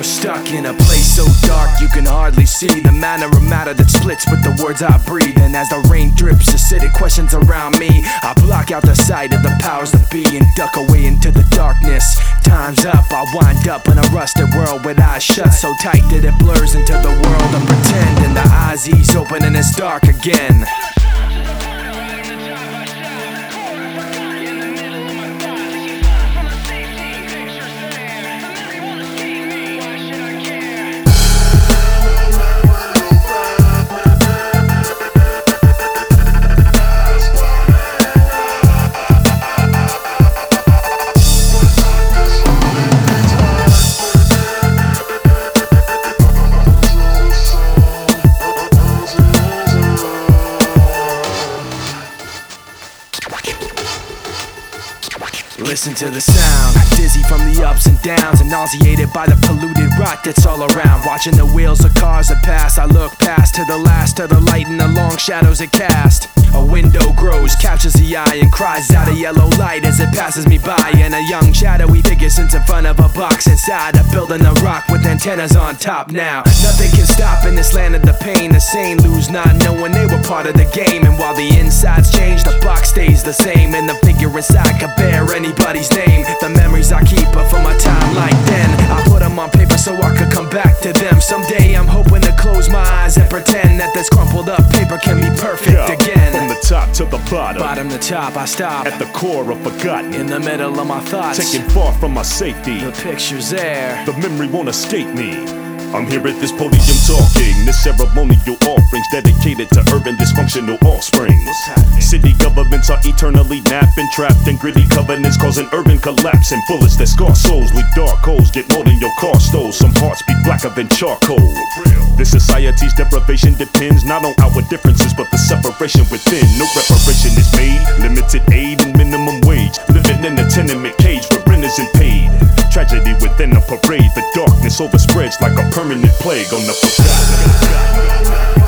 stuck in a place so dark you can hardly see the manner of matter that splits with the words I breathe. And as the rain drips, acidic questions around me, I block out the sight of the powers that be and duck away into the darkness. Time's up, I wind up in a rusted world with eyes shut so tight that it blurs into the world of pretend. And the eyes ease open and it's dark again. Listen to the sound, dizzy from the ups and downs and nauseated by the polluted rot that's all around. Watching the wheels of cars that pass, I look past to the last of the light and the long shadows it cast. A window grows, captures the eye and cries out a yellow light as it passes me by. And a young shadowy figure sits in front of a box inside a building of rock with antennas on top. Now nothing can stop in this land of the pain. The sane lose not knowing they were part of the game. And while the insides change, the box stays the same. And the figure inside could bear anybody's name. The memories I keep are from a time like then. I put them on paper so I could come back to them. Someday I'm hoping to close my eyes and pretend that this crumpled up paper can be perfect again. From the top to the bottom, bottom to top, I stop at the core of forgotten, in the middle of my thoughts, taken far from my safety. The picture's there, the memory won't escape me. I'm here at this podium talking, this ceremonial offerings dedicated to urban dysfunctional offspring. City governments are eternally napping, trapped in gritty covenants, causing urban collapse. And bullets that scar souls leave dark holes, get more than your car stole. Some hearts be blacker than charcoal. This society's deprivation depends not on outward differences, but the separation within. No reparation is made, limited aid and minimum wage. Living in a tenement cage where rent isn't paid. Tragedy within a parade, the darkness overspreads like a permanent plague on the forgotten.